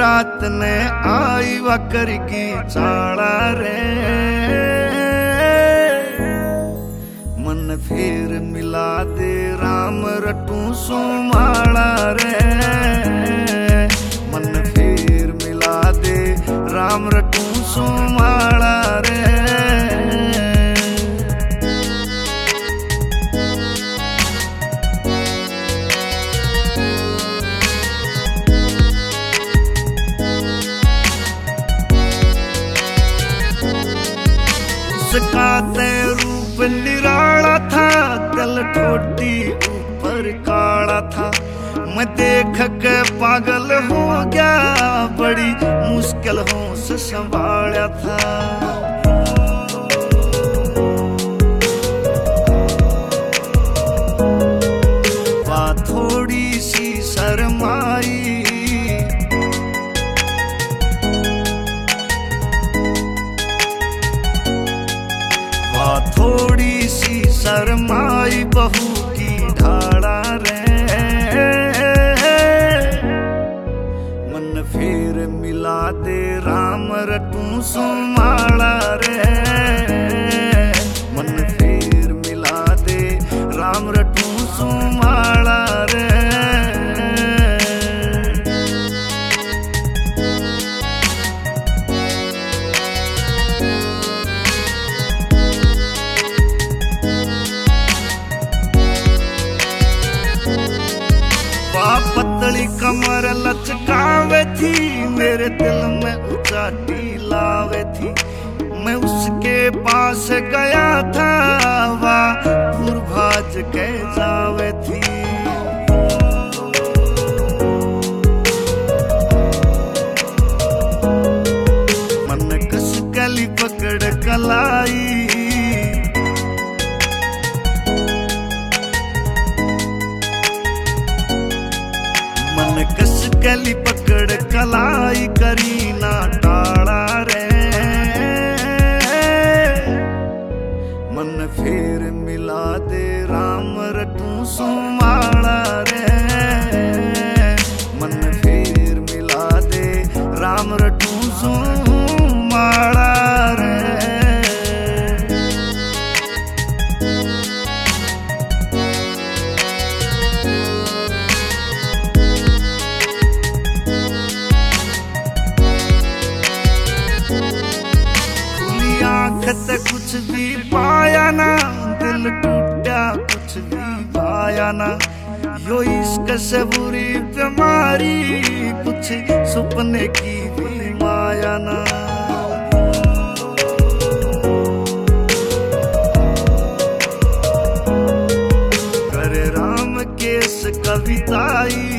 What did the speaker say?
रात ने आई वकर की चाड़ा रे, मन फिर मिला दे राम रटू सुमाड़ा रे, मन फिर मिला दे राम रटू सुमाड़ा रे। उसका ते रूप निराला था, तल ठोटी ऊपर काला था, मैं देख के पागल हो गया, बड़ी मुश्किल हो से संभाला था। बात थोड़ी सी शर्माई, थोड़ी सी शर्माई बहू की ढाड़ा रे, मन फिर मिला दे राम रटू सुमाड़ा रे, मन फिर मिला दे राम रटू सुमाड़ा रे। पतली कमर लचकावे थी, मेरे दिल में उचाटी लावे थी, मैं उसके पास गया था, वह पूर्वाज के जावे थी। मन कस कली पकड़ कलाई, मन कस कली पकड़ कलाई करी ना टाड़ा रे, मन फिर मिला दे राम रटू सुमाड़ा रे, मन फिर मिला दे राम रटू सुमाड़ा रे। आँख कुछ भी पाया ना, दिल टूटा कुछ भी पाया ना, यो इश्क से बुरी बीमारी, कुछ सपने की भी माया ना। करे राम केस कविताई,